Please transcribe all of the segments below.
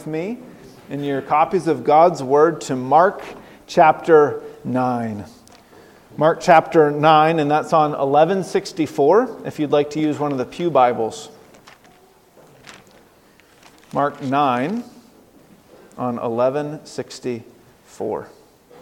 Me in your copies of God's Word to Mark chapter 9. Mark chapter 9, and that's on 1164, if you'd like to use one of the Pew Bibles. Mark 9 on 1164.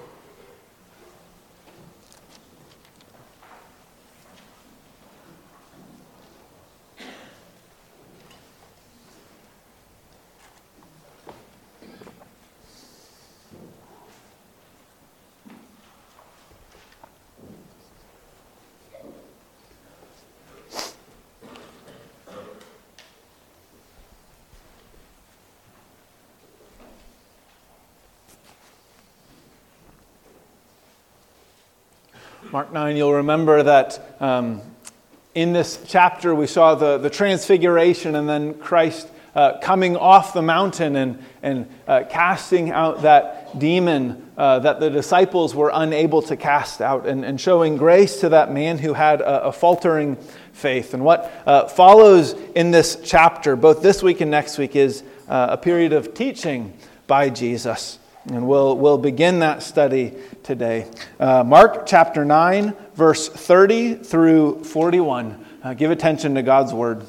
Mark 9, you'll remember that in this chapter we saw the transfiguration and then Christ coming off the mountain and casting out that demon that the disciples were unable to cast out and showing grace to that man who had a faltering faith. And what follows in this chapter, both this week and next week, is a period of teaching by Jesus. And we'll begin that study today. Mark chapter 9, verse 30 through 41. Give attention to God's word.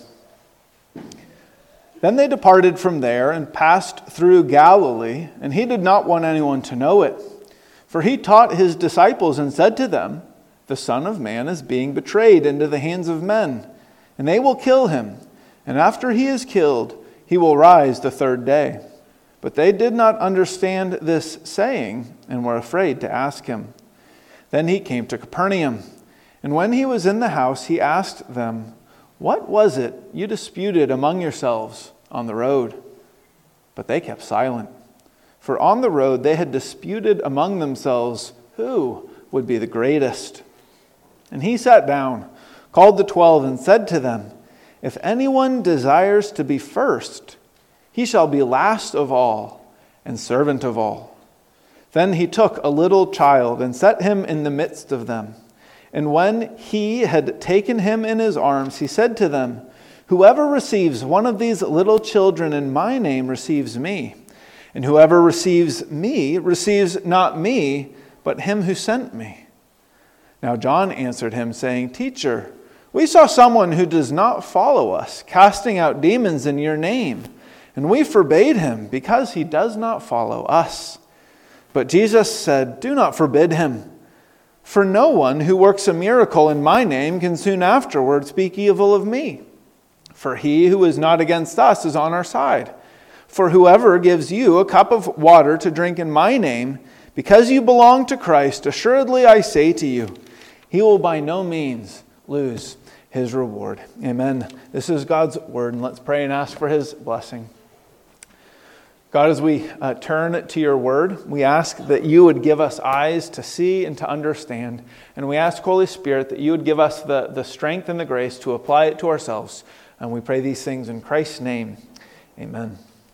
Then they departed from there and passed through Galilee, and he did not want anyone to know it. For he taught his disciples and said to them, "The Son of Man is being betrayed into the hands of men, and they will kill him. And after he is killed, he will rise the third day." But they did not understand this saying and were afraid to ask him. Then he came to Capernaum, and when he was in the house, he asked them, "What was it you disputed among yourselves on the road?" But they kept silent, for on the road they had disputed among themselves who would be the greatest. And he sat down, called the 12, and said to them, "If anyone desires to be first, he shall be last of all and servant of all." Then he took a little child and set him in the midst of them. And when he had taken him in his arms, he said to them, "Whoever receives one of these little children in my name receives me. And whoever receives me receives not me, but him who sent me." Now John answered him, saying, "Teacher, we saw someone who does not follow us, casting out demons in your name. And we forbade him, because he does not follow us." But Jesus said, "Do not forbid him. For no one who works a miracle in my name can soon afterward speak evil of me. For he who is not against us is on our side. For whoever gives you a cup of water to drink in my name, because you belong to Christ, assuredly I say to you, he will by no means lose his reward." Amen. This is God's word, and let's pray and ask for his blessing. God, as we turn to your word, we ask that you would give us eyes to see and to understand. And we ask, Holy Spirit, that you would give us the strength and the grace to apply it to ourselves. And we pray these things in Christ's name. Amen.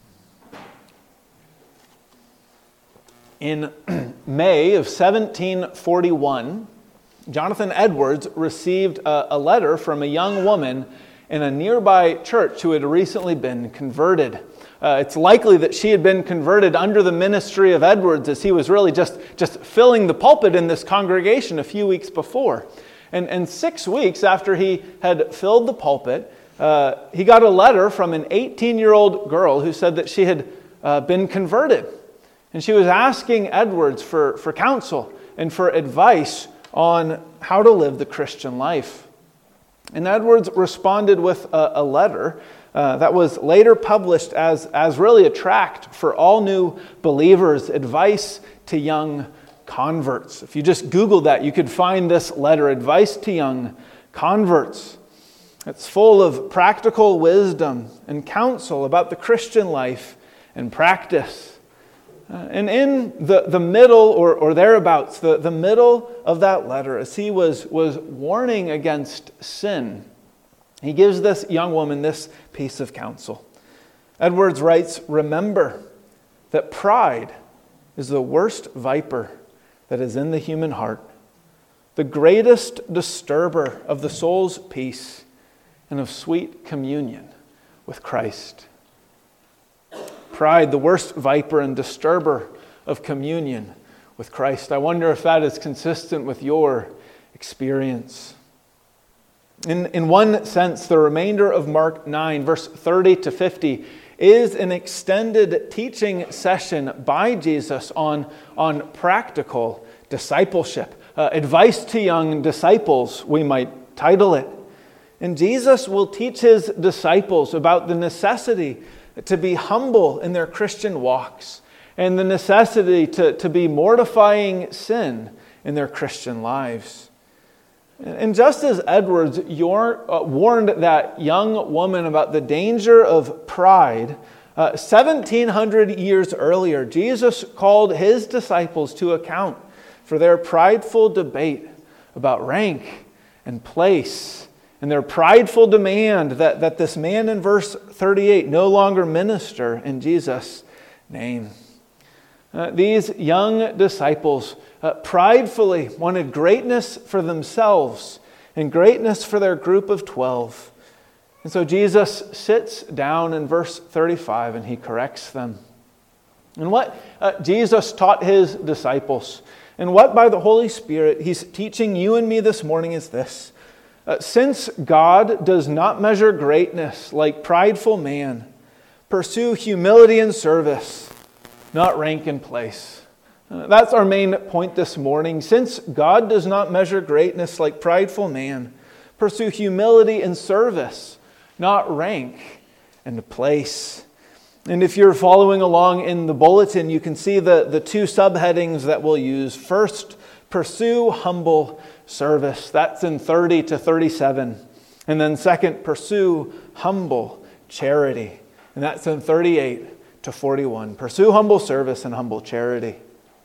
In May of 1741, Jonathan Edwards received a letter from a young woman in a nearby church who had recently been converted. It's likely that she had been converted under the ministry of Edwards, as he was really just filling the pulpit in this congregation a few weeks before. And 6 weeks after he had filled the pulpit, he got a letter from an 18-year-old girl who said that she had been converted. And she was asking Edwards for counsel and for advice on how to live the Christian life. And Edwards responded with a letter that was later published as really a tract for all new believers, advice to young converts. If you just Googled that, you could find this letter, Advice to Young Converts. It's full of practical wisdom and counsel about the Christian life and practice. And in the middle or thereabouts, the middle of that letter, as he was warning against sin, he gives this young woman this piece of counsel. Edwards writes, "Remember that pride is the worst viper that is in the human heart, the greatest disturber of the soul's peace and of sweet communion with Christ. pride, the worst viper and disturber of communion with Christ. I wonder if that is consistent with your experience. In one sense, the remainder of Mark 9, verse 30 to 50, is an extended teaching session by Jesus on practical discipleship. Advice to young disciples, we might title it. And Jesus will teach his disciples about the necessity to be humble in their Christian walks and the necessity to be mortifying sin in their Christian lives. And just as Edwards warned that young woman about the danger of pride, 1,700 years earlier, Jesus called his disciples to account for their prideful debate about rank and place, and their prideful demand that this man in verse 38 no longer minister in Jesus' name. These young disciples pridefully wanted greatness for themselves and greatness for their group of 12. And so Jesus sits down in verse 35 and he corrects them. And what Jesus taught his disciples, and what by the Holy Spirit he's teaching you and me this morning is this. Since God does not measure greatness like prideful man, pursue humility and service, not rank and place. That's our main point this morning. Since God does not measure greatness like prideful man, pursue humility and service, not rank and place. And if you're following along in the bulletin, you can see the two subheadings that we'll use. First, pursue humble service. That's in 30 to 37. And then second, pursue humble charity. And that's in 38 to 41. Pursue humble service and humble charity.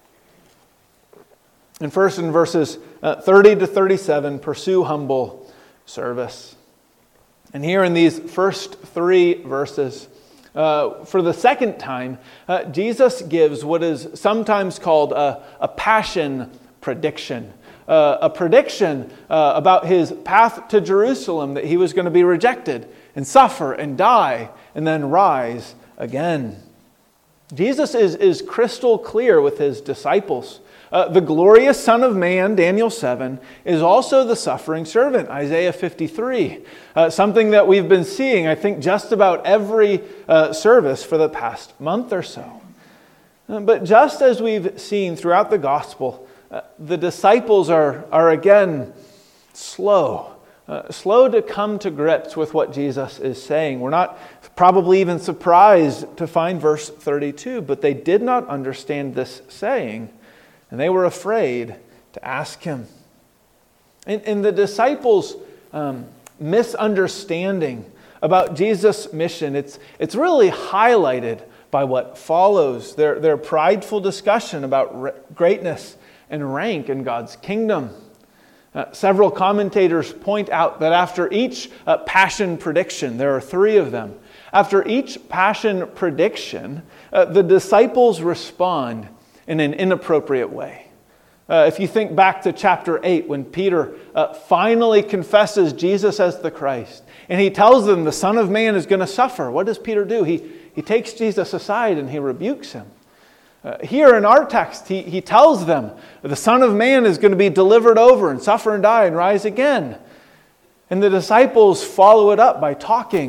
And first in verses 30 to 37, pursue humble service. And here in these first three verses, for the second time, Jesus gives what is sometimes called a passion prediction. A prediction about his path to Jerusalem, that he was going to be rejected and suffer and die and then rise again. Jesus is crystal clear with his disciples. The glorious Son of Man, Daniel 7, is also the suffering servant, Isaiah 53. Something that we've been seeing, I think, just about every service for the past month or so. But just as we've seen throughout the gospel, the disciples are again slow to come to grips with what Jesus is saying. We're not probably even surprised to find verse 32, but they did not understand this saying, and they were afraid to ask him. In the disciples' misunderstanding about Jesus' mission, it's really highlighted by what follows, their prideful discussion about greatness and rank in God's kingdom. Several commentators point out that after each passion prediction, there are three of them, after each passion prediction, the disciples respond in an inappropriate way. If you think back to chapter 8, when Peter finally confesses Jesus as the Christ, and he tells them the Son of Man is going to suffer, what does Peter do? He takes Jesus aside and he rebukes him. Here in our text, he tells them the Son of Man is going to be delivered over and suffer and die and rise again. And the disciples follow it up by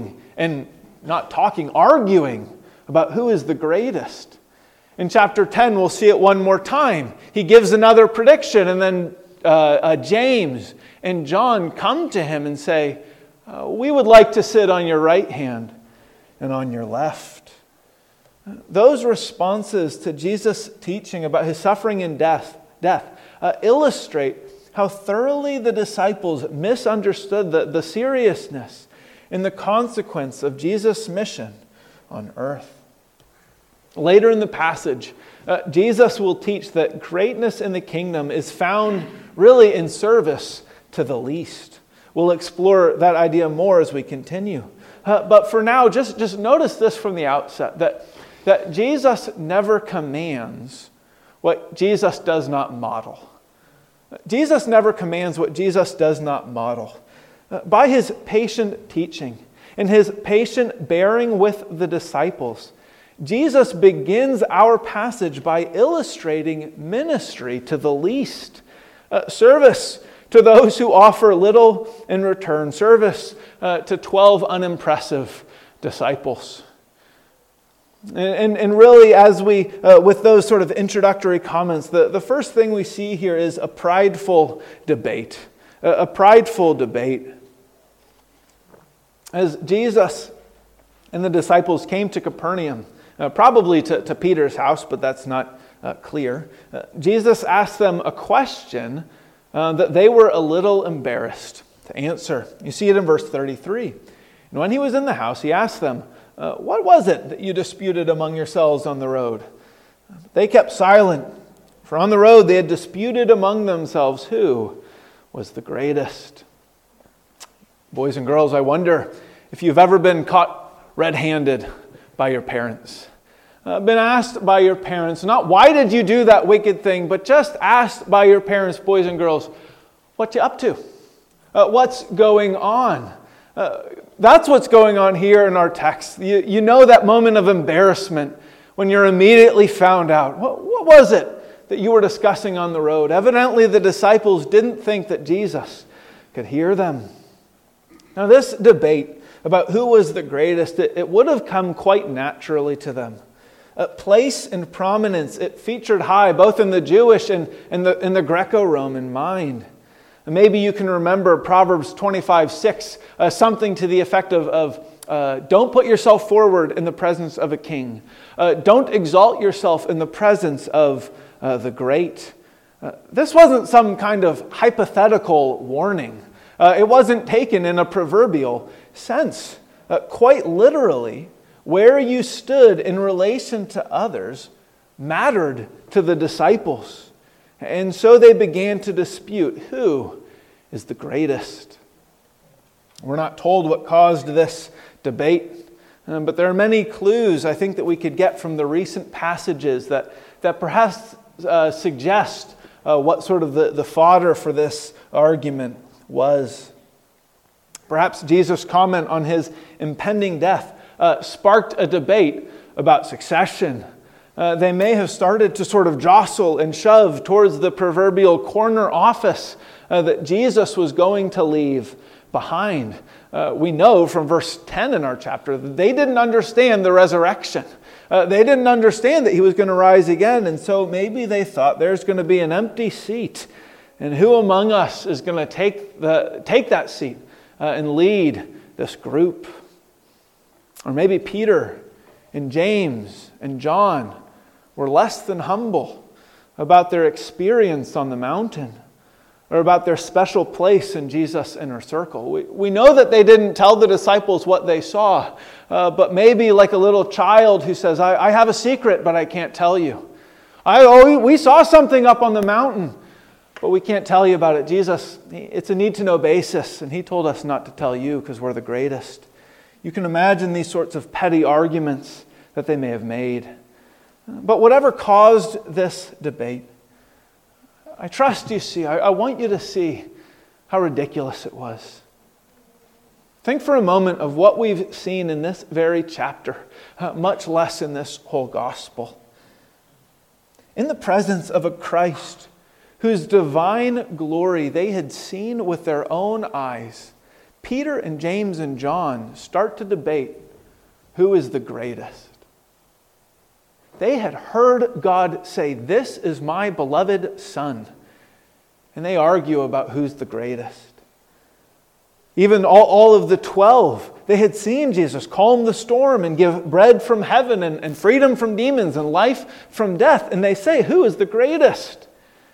arguing about who is the greatest. In chapter 10, we'll see it one more time. He gives another prediction, and then James and John come to him and say, we would like to sit on your right hand and on your left. Those responses to Jesus' teaching about his suffering and death illustrate how thoroughly the disciples misunderstood the seriousness and the consequence of Jesus' mission on earth. Later in the passage, Jesus will teach that greatness in the kingdom is found really in service to the least. We'll explore that idea more as we continue. But for now, just notice this from the outset, that Jesus never commands what Jesus does not model. Jesus never commands what Jesus does not model. By his patient teaching and his patient bearing with the disciples, Jesus begins our passage by illustrating ministry to the least, service to those who offer little in return, service to 12 unimpressive disciples. And really, as we, with those sort of introductory comments, the first thing we see here is a prideful debate. A prideful debate. As Jesus and the disciples came to Capernaum, probably to Peter's house, but that's not clear, Jesus asked them a question that they were a little embarrassed to answer. You see it in verse 33. And when he was in the house, he asked them, what was it that you disputed among yourselves on the road? They kept silent, for on the road they had disputed among themselves who was the greatest. Boys and girls, I wonder if you've ever been caught red-handed by your parents. Been asked by your parents, not why did you do that wicked thing, but just asked by your parents, boys and girls, what you up to? What's going on? That's what's going on here in our text. You know that moment of embarrassment when you're immediately found out. What was it that you were discussing on the road? Evidently, the disciples didn't think that Jesus could hear them. Now, this debate about who was the greatest, it would have come quite naturally to them. Place and prominence, it featured high both in the Jewish and in the Greco-Roman mind. And maybe you can remember Proverbs 25:6, something to the effect of don't put yourself forward in the presence of a king. Don't exalt yourself in the presence of the great. This wasn't some kind of hypothetical warning. It wasn't taken in a proverbial sense. Quite literally, where you stood in relation to others mattered to the disciples. And so they began to dispute who is the greatest. We're not told what caused this debate, but there are many clues I think that we could get from the recent passages that perhaps suggest what sort of the fodder for this argument was. Perhaps Jesus' comment on his impending death sparked a debate about succession. They may have started to sort of jostle and shove towards the proverbial corner office that Jesus was going to leave behind. We know from verse 10 in our chapter that they didn't understand the resurrection. They didn't understand that he was going to rise again, and so maybe they thought there's going to be an empty seat, and who among us is going to take that seat and lead this group? Or maybe Peter and James and John were less than humble about their experience on the mountain or about their special place in Jesus' inner circle. We know that they didn't tell the disciples what they saw, but maybe like a little child who says, I have a secret, but I can't tell you. We saw something up on the mountain, but we can't tell you about it. Jesus, it's a need-to-know basis, and he told us not to tell you because we're the greatest. You can imagine these sorts of petty arguments that they may have made. But whatever caused this debate, I trust you see, I want you to see how ridiculous it was. Think for a moment of what we've seen in this very chapter, much less in this whole gospel. In the presence of a Christ whose divine glory they had seen with their own eyes, Peter and James and John start to debate who is the greatest. They had heard God say, "This is my beloved Son." And they argue about who's the greatest. Even all of the 12, they had seen Jesus calm the storm and give bread from heaven and freedom from demons and life from death. And they say, who is the greatest?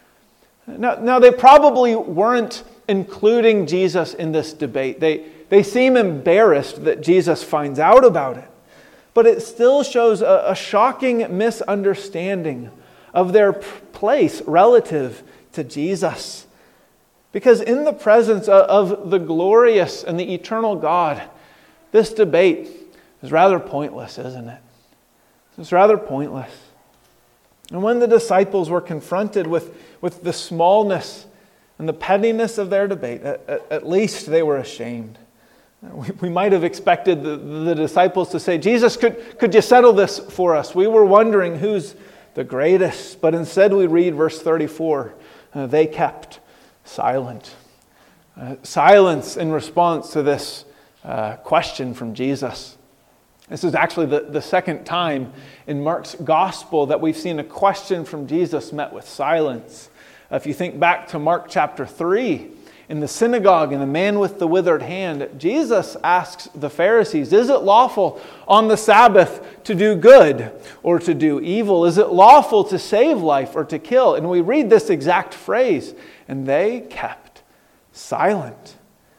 Now they probably weren't including Jesus in this debate. They seem embarrassed that Jesus finds out about it. But it still shows a shocking misunderstanding of their place relative to Jesus. Because in the presence of the glorious and the eternal God, this debate is rather pointless, isn't it? It's rather pointless. And when the disciples were confronted with the smallness and the pettiness of their debate, at least they were ashamed. We might have expected the disciples to say, Jesus, could you settle this for us? We were wondering who's the greatest. But instead we read verse 34, they kept silent. Silence in response to this question from Jesus. This is actually the second time in Mark's gospel that we've seen a question from Jesus met with silence. If you think back to Mark chapter 3, in the synagogue, and the man with the withered hand, Jesus asks the Pharisees, is it lawful on the Sabbath to do good or to do evil? Is it lawful to save life or to kill? And we read this exact phrase, and they kept silent.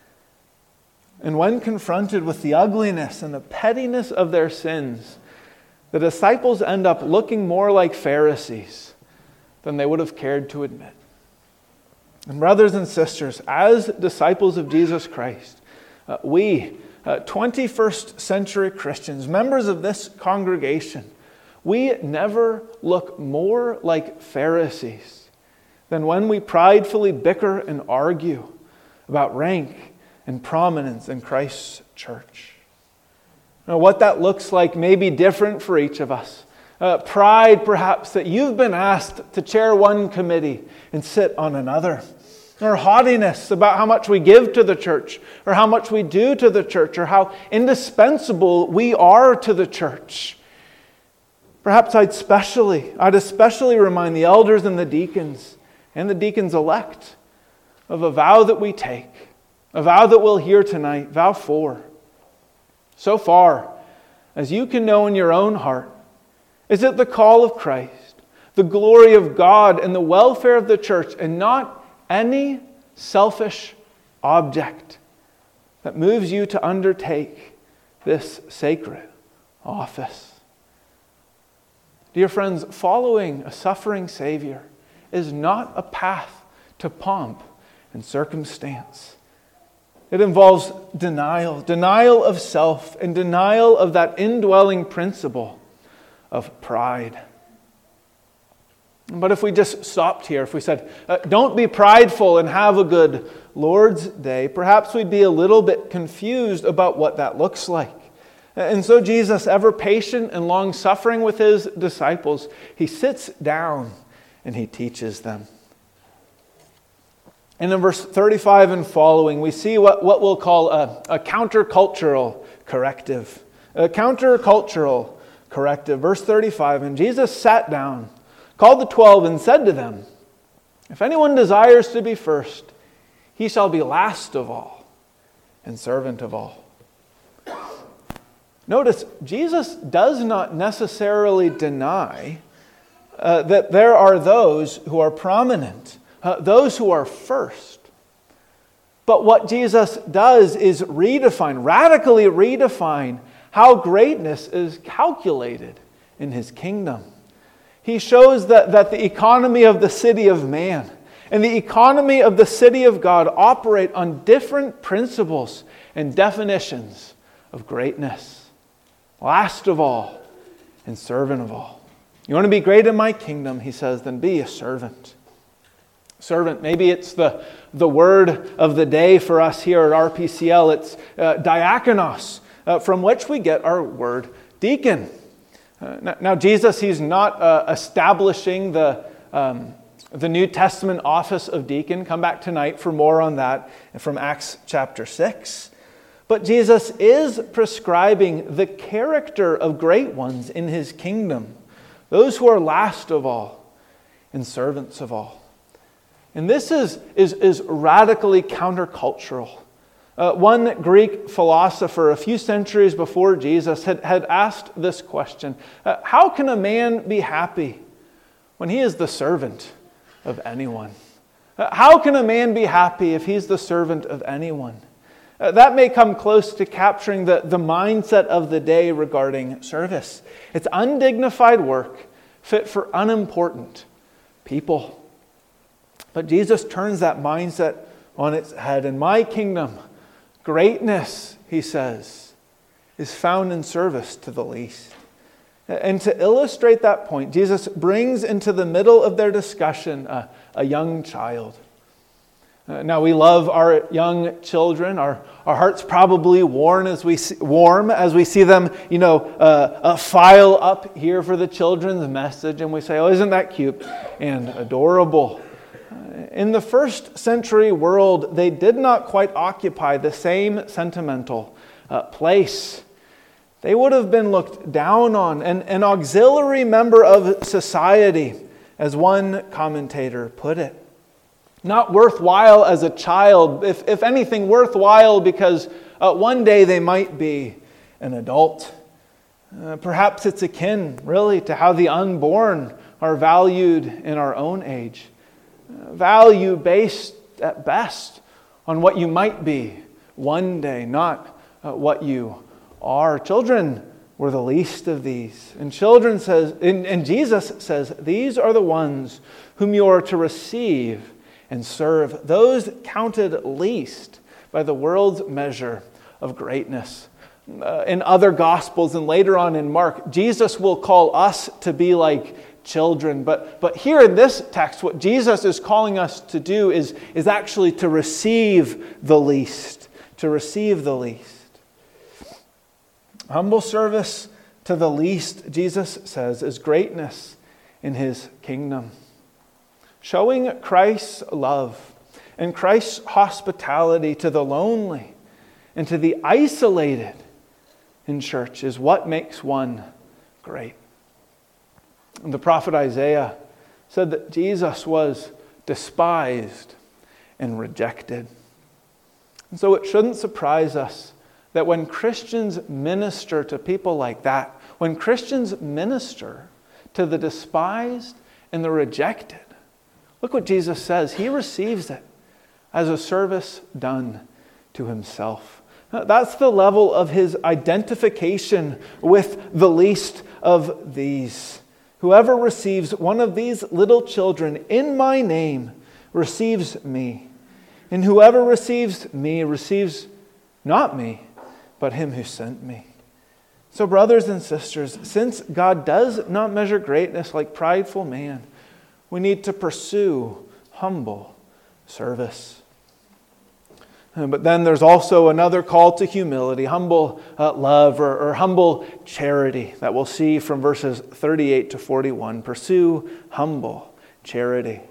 And when confronted with the ugliness and the pettiness of their sins, the disciples end up looking more like Pharisees than they would have cared to admit. And brothers and sisters, as disciples of Jesus Christ, we, 21st century Christians, members of this congregation, we never look more like Pharisees than when we pridefully bicker and argue about rank and prominence in Christ's church. Now, what that looks like may be different for each of us. Pride, perhaps, that you've been asked to chair one committee and sit on another. Or haughtiness about how much we give to the church, or how much we do to the church, or how indispensable we are to the church. Perhaps I'd especially remind the elders and the deacons elect of a vow that we take, a vow that we'll hear tonight, vow 4. So far, as you can know in your own heart, is it the call of Christ, the glory of God, and the welfare of the church, and not any selfish object that moves you to undertake this sacred office? Dear friends, following a suffering Savior is not a path to pomp and circumstance. It involves denial of self, and denial of that indwelling principle of pride. But if we just stopped here, if we said, don't be prideful and have a good Lord's Day, perhaps we'd be a little bit confused about what that looks like. And so Jesus, ever patient and long-suffering with his disciples, he sits down and he teaches them. And in verse 35 and following, we see what we'll call a countercultural corrective. A countercultural corrective. Verse 35, and Jesus sat down, called the 12, and said to them, if anyone desires to be first, he shall be last of all and servant of all. Notice, Jesus does not necessarily deny that there are those who are prominent, those who are first. But what Jesus does is radically redefine how greatness is calculated in his kingdom. He shows that the economy of the city of man and the economy of the city of God operate on different principles and definitions of greatness. Last of all and servant of all. You want to be great in my kingdom, he says, then be a servant. Servant, maybe it's the word of the day for us here at RPCL. It's diakonos, from which we get our word deacon. Now, Jesus, he's not establishing the New Testament office of deacon. Come back tonight for more on that from Acts chapter 6. But Jesus is prescribing the character of great ones in his kingdom, those who are last of all and servants of all. And this is radically countercultural. One Greek philosopher a few centuries before Jesus had asked this question. How can a man be happy when he is the servant of anyone? How can a man be happy if he's the servant of anyone? That may come close to capturing the mindset of the day regarding service. It's undignified work fit for unimportant people. But Jesus turns that mindset on its head. In my kingdom, greatness, he says, is found in service to the least. And to illustrate that point, Jesus brings into the middle of their discussion a young child. Now, we love our young children. Our hearts probably warm as we see them, file up here for the children's message, and we say, "Oh, isn't that cute and adorable?" In the first century world, they did not quite occupy the same sentimental place. They would have been looked down on, an auxiliary member of society, as one commentator put it. Not worthwhile as a child, if anything, worthwhile because one day they might be an adult. Perhaps it's akin, really, to how the unborn are valued in our own age. Value based, at best, on what you might be one day, not what you are. Children were the least of these. And Jesus says, "These are the ones whom you are to receive and serve," those counted least by the world's measure of greatness. In other Gospels and later on in Mark, Jesus will call us to be like children. But here in this text, what Jesus is calling us to do is actually to receive the least. To receive the least. Humble service to the least, Jesus says, is greatness in His kingdom. Showing Christ's love and Christ's hospitality to the lonely and to the isolated in church is what makes one great. And the prophet Isaiah said that Jesus was despised and rejected. And so it shouldn't surprise us that when Christians minister to people like that, when Christians minister to the despised and the rejected, look what Jesus says. He receives it as a service done to Himself. That's the level of His identification with the least of these. Whoever receives one of these little children in my name receives me. And whoever receives me receives not me, but Him who sent me. So brothers and sisters, since God does not measure greatness like prideful man, we need to pursue humble service. But then there's also another call to humility, humble love or humble charity that we'll see from verses 38 to 41. Pursue humble charity.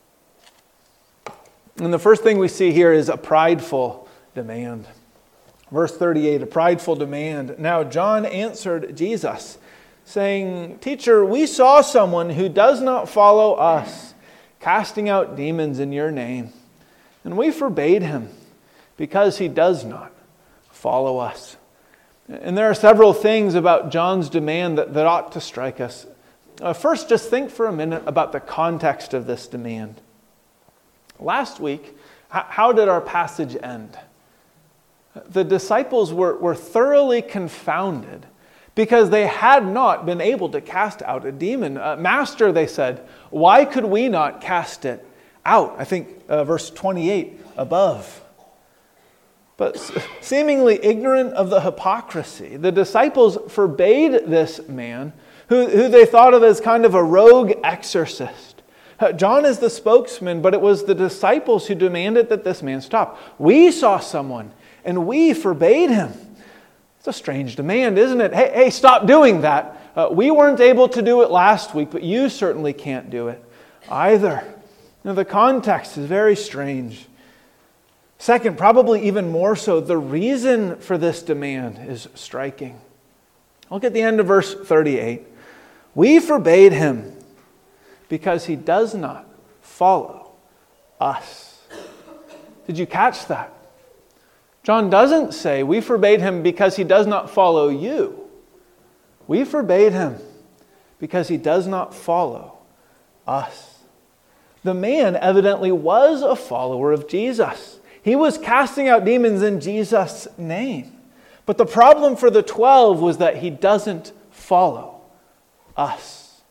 And the first thing we see here is a prideful demand. Verse 38, a prideful demand. Now John answered Jesus, saying, "Teacher, we saw someone who does not follow us, casting out demons in your name. And we forbade him, because he does not follow us." And there are several things about John's demand that ought to strike us. First, just think for a minute about the context of this demand. Last week, how did our passage end? The disciples were thoroughly confounded because they had not been able to cast out a demon. "Master," they said, "why could we not cast it out?" I think verse 28 above. But seemingly ignorant of the hypocrisy, the disciples forbade this man who they thought of as kind of a rogue exorcist. John is the spokesman, but it was the disciples who demanded that this man stop. "We saw someone and we forbade him." It's a strange demand, isn't it? Hey, stop doing that. We weren't able to do it last week, but you certainly can't do it either. Now, the context is very strange. Second, probably even more so, the reason for this demand is striking. Look at the end of verse 38. "We forbade him because he does not follow us." Did you catch that? John doesn't say, "We forbade him because he does not follow you." We forbade him because he does not follow us. The man evidently was a follower of Jesus. He was casting out demons in Jesus' name. But the problem for the 12 was that he doesn't follow us.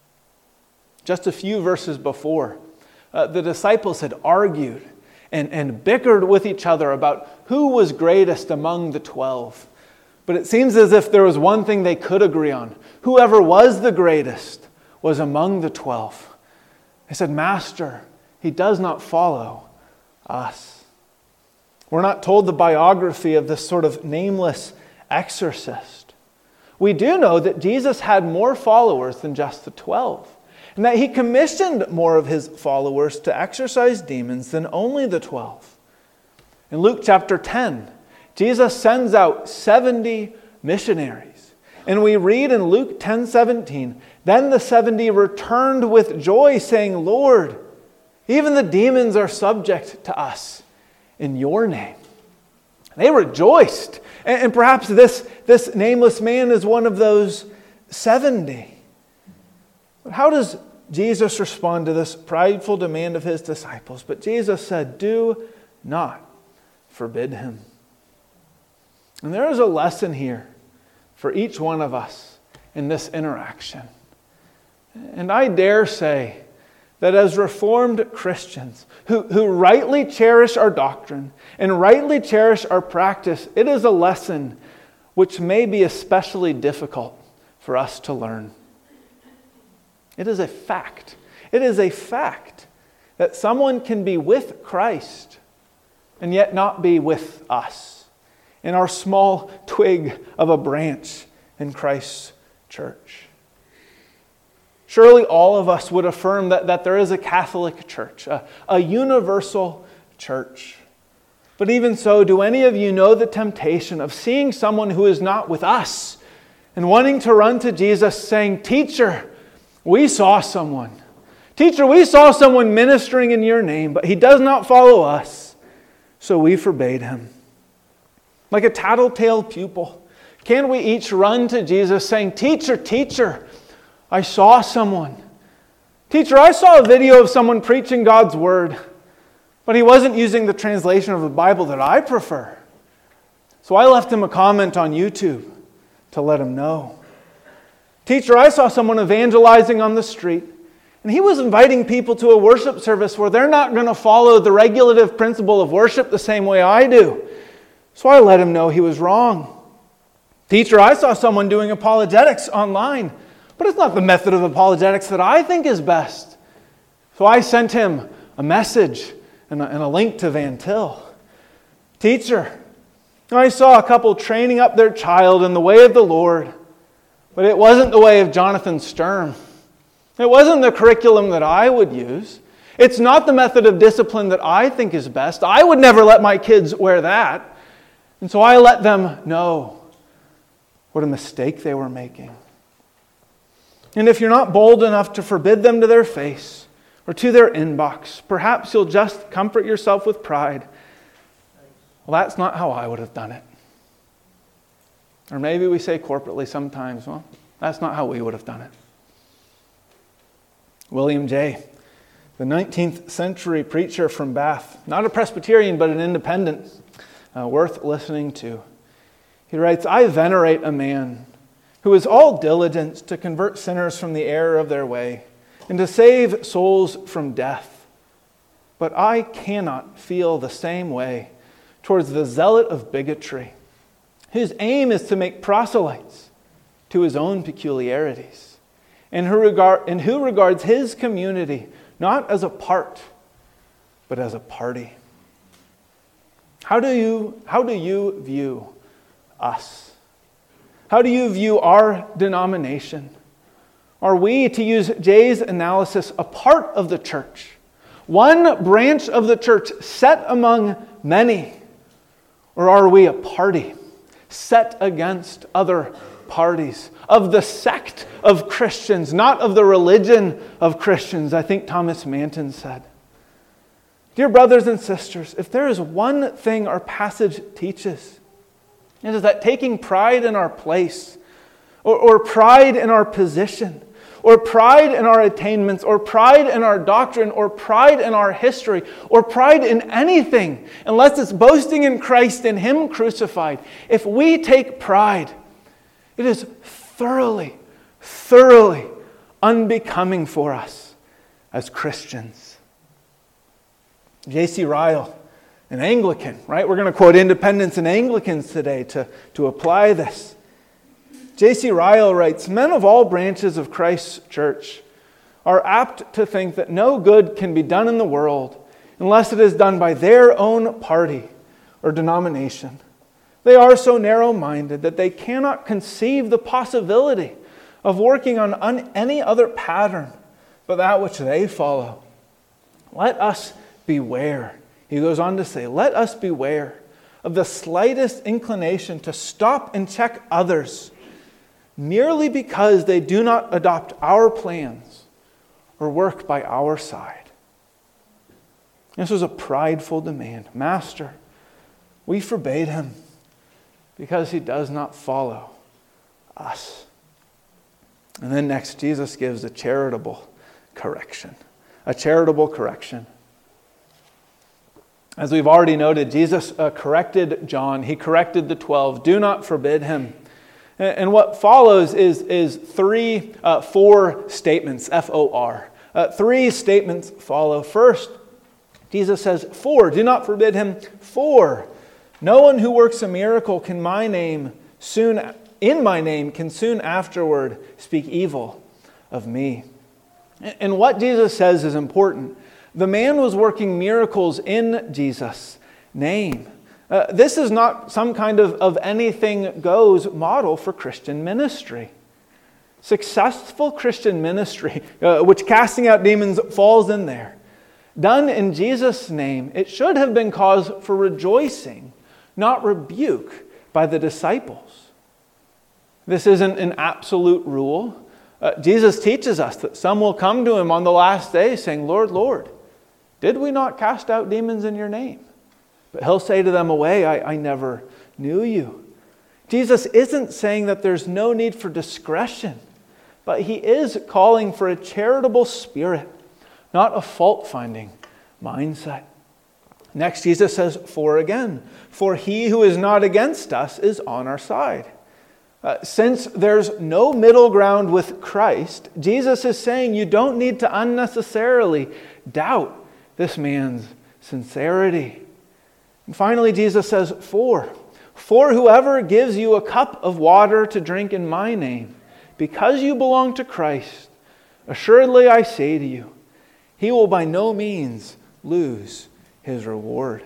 Just a few verses before, the disciples had argued and bickered with each other about who was greatest among the 12. But it seems as if there was one thing they could agree on. Whoever was the greatest was among the 12. They said, "Master, he does not follow us. We're not told the biography of this sort of nameless exorcist. We do know that Jesus had more followers than just the 12, and that he commissioned more of his followers to exorcise demons than only the 12. In Luke chapter 10, Jesus sends out 70 missionaries. And we read in Luke 10:17, "Then the 70 returned with joy, saying, 'Lord, even the demons are subject to us in your name.'" They rejoiced. And perhaps this nameless man is one of those 70. But how does Jesus respond to this prideful demand of his disciples? But Jesus said, "Do not forbid him." And there is a lesson here for each one of us in this interaction. And I dare say that as Reformed Christians who rightly cherish our doctrine and rightly cherish our practice, it is a lesson which may be especially difficult for us to learn. It is a fact. It is a fact that someone can be with Christ and yet not be with us in our small twig of a branch in Christ's church. Surely all of us would affirm that there is a Catholic Church, a universal church. But even so, do any of you know the temptation of seeing someone who is not with us and wanting to run to Jesus saying, "Teacher, we saw someone. Teacher, we saw someone ministering in your name, but he does not follow us, so we forbade him." Like a tattletale pupil, can we each run to Jesus saying, "Teacher, teacher, I saw someone. Teacher, I saw a video of someone preaching God's word, but he wasn't using the translation of the Bible that I prefer. So I left him a comment on YouTube to let him know. Teacher, I saw someone evangelizing on the street, and he was inviting people to a worship service where they're not going to follow the regulative principle of worship the same way I do. So I let him know he was wrong. Teacher, I saw someone doing apologetics online, but it's not the method of apologetics that I think is best. So I sent him a message and a link to Van Til. Teacher, I saw a couple training up their child in the way of the Lord, but it wasn't the way of Jonathan Sturm. It wasn't the curriculum that I would use. It's not the method of discipline that I think is best. I would never let my kids wear that. And so I let them know what a mistake they were making. And if you're not bold enough to forbid them to their face or to their inbox, perhaps you'll just comfort yourself with pride. Well, that's not how I would have done it. Or maybe we say corporately sometimes, well, that's not how we would have done it. William Jay, the 19th century preacher from Bath, not a Presbyterian but an independent, worth listening to. He writes, "I venerate a man who is all diligence to convert sinners from the error of their way and to save souls from death. But I cannot feel the same way towards the zealot of bigotry, whose aim is to make proselytes to his own peculiarities, and who regards his community not as a part, but as a party." How do you view us? How do you view our denomination? Are we, to use Jay's analysis, a part of the church? One branch of the church set among many? Or are we a party set against other parties? Of the sect of Christians, not of the religion of Christians, I think Thomas Manton said. Dear brothers and sisters, if there is one thing our passage teaches, it is that taking pride in our place, or pride in our position, or pride in our attainments, or pride in our doctrine, or pride in our history, or pride in anything, unless it's boasting in Christ and Him crucified, if we take pride, it is thoroughly, thoroughly unbecoming for us as Christians. J.C. Ryle, an Anglican, right? We're going to quote Independents and Anglicans today to apply this. J.C. Ryle writes, "Men of all branches of Christ's church are apt to think that no good can be done in the world unless it is done by their own party or denomination. They are so narrow-minded that they cannot conceive the possibility of working on any other pattern but that which they follow. Let us beware. He goes on to say, let us beware of the slightest inclination to stop and check others merely because they do not adopt our plans or work by our side. This was a prideful demand. Master, we forbade him because he does not follow us. And then next, Jesus gives a charitable correction. A charitable correction. As we've already noted, Jesus corrected John. He corrected the 12. Do not forbid him. And what follows is four statements, F-O-R. Three statements follow. First, Jesus says, do not forbid him. No one who works a miracle in my name can soon afterward speak evil of me. And what Jesus says is important. The man was working miracles in Jesus' name. This is not some kind of anything goes model for Christian ministry. Successful Christian ministry, which casting out demons falls in there, done in Jesus' name, it should have been cause for rejoicing, not rebuke by the disciples. This isn't an absolute rule. Jesus teaches us that some will come to him on the last day saying, Lord, Lord, did we not cast out demons in your name? But he'll say to them, away, I never knew you. Jesus isn't saying that there's no need for discretion, but he is calling for a charitable spirit, not a fault-finding mindset. Next, Jesus says, for he who is not against us is on our side. Since there's no middle ground with Christ, Jesus is saying you don't need to unnecessarily doubt this man's sincerity. And finally, Jesus says, for whoever gives you a cup of water to drink in my name, because you belong to Christ, assuredly I say to you, he will by no means lose his reward.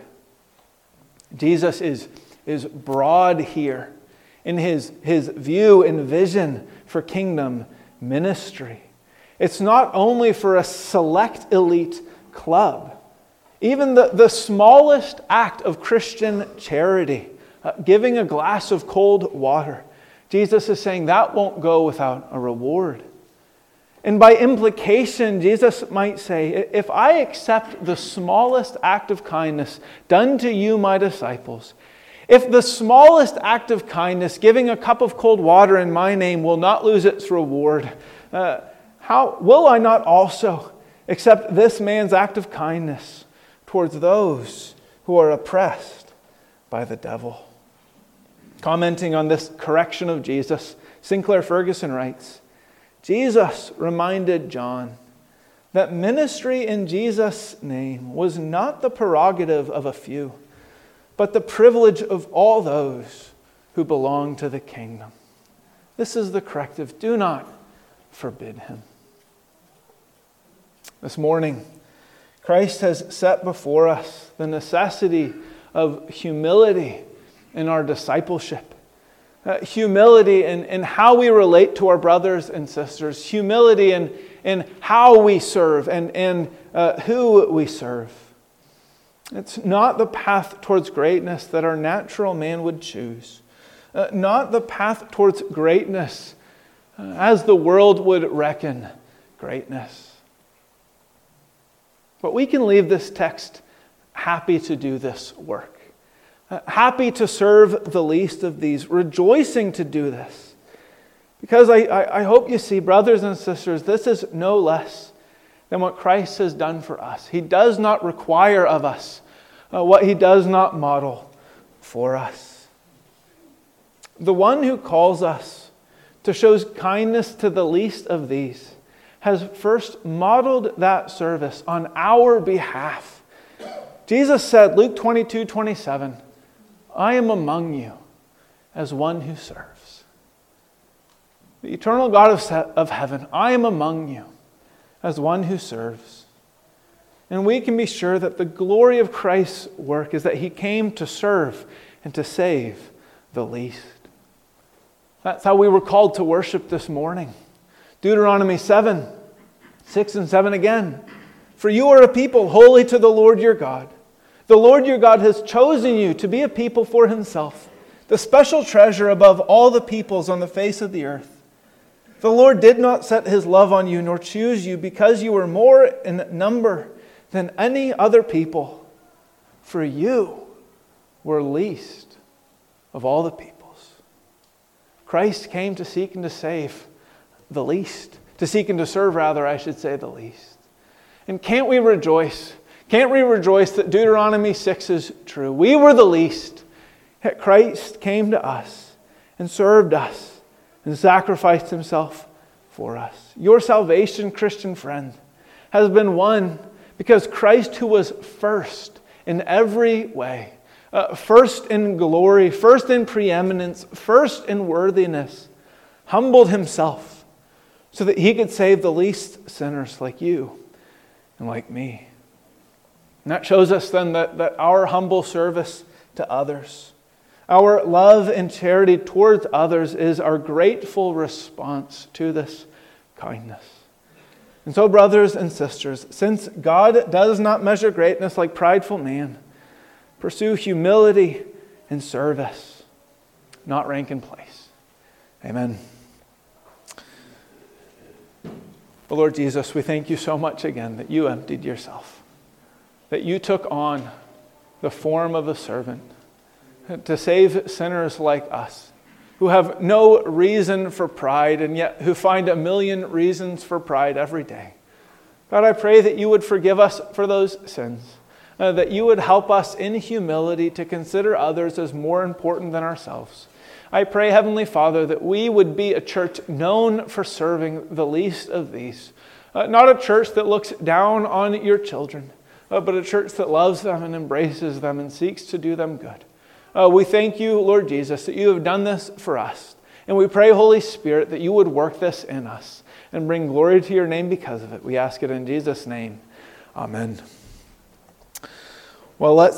Jesus is broad here in his view and vision for kingdom ministry. It's not only for a select elite club. Even the smallest act of Christian charity, giving a glass of cold water, Jesus is saying that won't go without a reward. And by implication, Jesus might say, if I accept the smallest act of kindness done to you, my disciples, if the smallest act of kindness, giving a cup of cold water in my name, will not lose its reward, how will I not also accept this man's act of kindness towards those who are oppressed by the devil? Commenting on this correction of Jesus, Sinclair Ferguson writes, Jesus reminded John that ministry in Jesus' name was not the prerogative of a few, but the privilege of all those who belong to the kingdom. This is the corrective. Do not forbid him. This morning, Christ has set before us the necessity of humility in our discipleship. Humility in how we relate to our brothers and sisters. Humility in how we serve and who we serve. It's not the path towards greatness that our natural man would choose. Not the path towards greatness as the world would reckon greatness. But we can leave this text happy to do this work. Happy to serve the least of these, rejoicing to do this. Because I hope you see, brothers and sisters, this is no less than what Christ has done for us. He does not require of us what he does not model for us. The one who calls us to show kindness to the least of these has first modeled that service on our behalf. Jesus said, Luke 22:27, I am among you as one who serves. The eternal God of heaven, I am among you as one who serves. And we can be sure that the glory of Christ's work is that he came to serve and to save the least. That's how we were called to worship this morning. Deuteronomy 7, 6 and 7 again. For you are a people holy to the Lord your God. The Lord your God has chosen you to be a people for himself, the special treasure above all the peoples on the face of the earth. The Lord did not set his love on you, nor choose you, because you were more in number than any other people. For you were least of all the peoples. Christ came to seek and to save the least. To seek and to serve, rather, I should say, the least. And can't we rejoice? Can't we rejoice that Deuteronomy 6 is true? We were the least. Yet Christ came to us and served us and sacrificed himself for us. Your salvation, Christian friend, has been won because Christ, who was first in every way, first in glory, first in preeminence, first in worthiness, humbled himself so that he could save the least sinners like you and like me. And that shows us then that our humble service to others, our love and charity towards others is our grateful response to this kindness. And so, brothers and sisters, since God does not measure greatness like prideful man, pursue humility and service, not rank and place. Amen. Well, Lord Jesus, we thank you so much again that you emptied yourself, that you took on the form of a servant to save sinners like us, who have no reason for pride and yet who find a million reasons for pride every day. God, I pray that you would forgive us for those sins, that you would help us in humility to consider others as more important than ourselves. I pray, Heavenly Father, that we would be a church known for serving the least of these. Not a church that looks down on your children, but a church that loves them and embraces them and seeks to do them good. We thank you, Lord Jesus, that you have done this for us. And we pray, Holy Spirit, that you would work this in us and bring glory to your name because of it. We ask it in Jesus' name. Amen. Well, let's